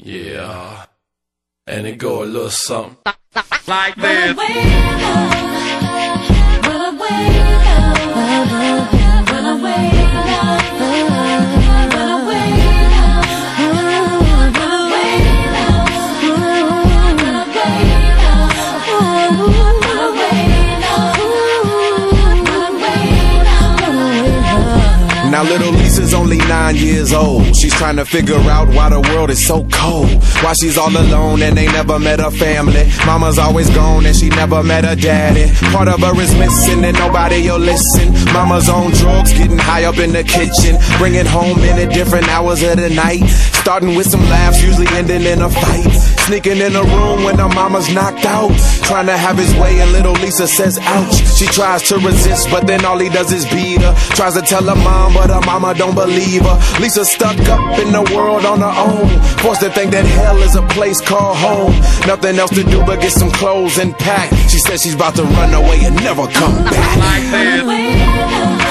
Yeah, and it go a little something like this. Now little Lisa's only 9 years old. She's trying to figure out why the world is so cold. Why she's all alone and ain't never met her family. Mama's always gone and she never met her daddy. Part of her is missing and nobody will listen. Mama's on drugs, getting high up in the kitchen. Bringing home in at different hours of the night. Starting with some laughs, usually ending in a fight. Sneaking in a room when her mama's knocked out. Trying to have his way and little Lisa says ouch. She tries to resist but then all he does is beat her. Tries to tell her mom but her mama don't believe her. Lisa stuck up in the world on her own. Forced to think that hell is a place called home. Nothing else to do but get some clothes and pack. She says she's about to run away and never come back. Like this.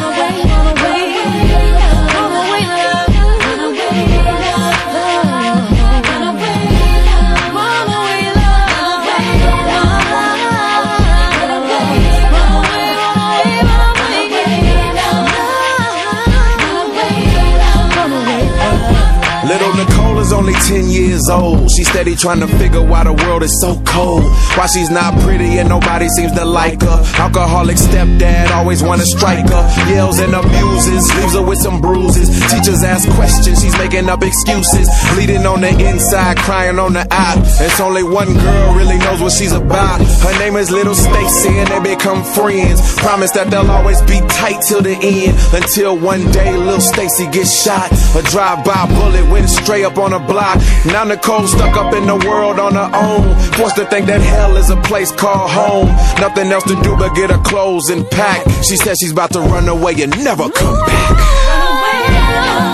Little Nicole is only 10 years old. She's steady trying to figure why the world is so cold. Why she's not pretty and nobody seems to like her. Alcoholic stepdad always wanna strike her. Yells and abuses, leaves her with some bruises. Teachers ask questions, she's making up excuses. Bleeding on the inside, crying on the out. It's only one girl really knows what she's about. Her name is Little Stacy and they become friends. Promise that they'll always be tight till the end. Until one day Little Stacy gets shot. A drive-by bullet went straight up on her block. Now Nicole's stuck up in the world on her own. Forced to think that hell is a place called home. Nothing else to do but get her clothes and pack. She says she's about to run away and never come back.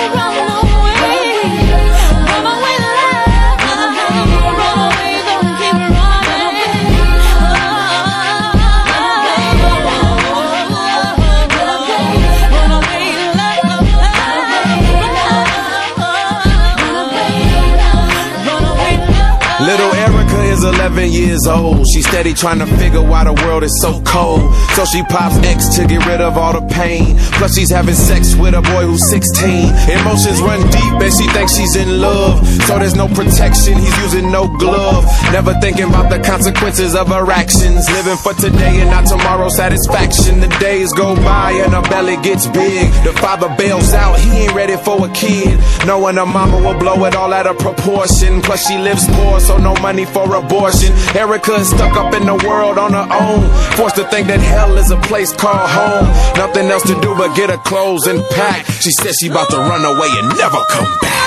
Little Erica is 11 years old. She's steady trying to figure why the world is so cold. So she pops X to get rid of all the pain. Plus she's having sex with a boy who's 16. Emotions run deep and she thinks she's in love. So there's no protection, he's using no glove. Never thinking about the consequences of her actions. Living for today and not tomorrow's satisfaction. The days go by and her belly gets big. The father bails out, he ain't ready for a kid. Knowing her mama will blow it all out of proportion. Plus she lives poor, so no money for abortion. Erica is stuck up in the world on her own. Forced to think that hell is a place called home. Nothing else to do but get her clothes and pack. She says she about to run away and never come back.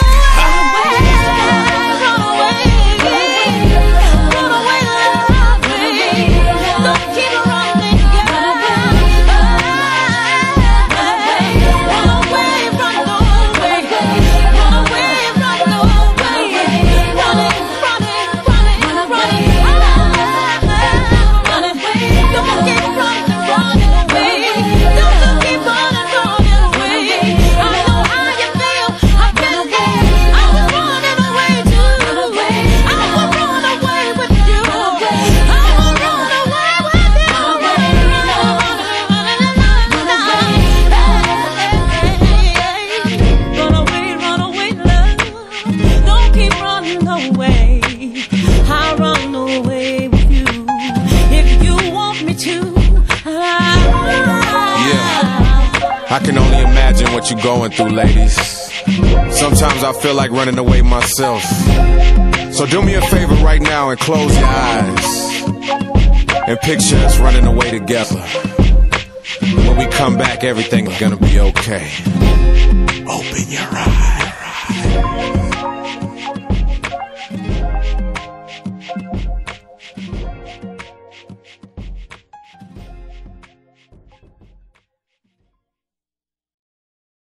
I can only imagine what you're going through, ladies. Sometimes I feel like running away myself. So do me a favor right now and close your eyes and picture us running away together. When we come back, everything's gonna be okay. Open your eyes.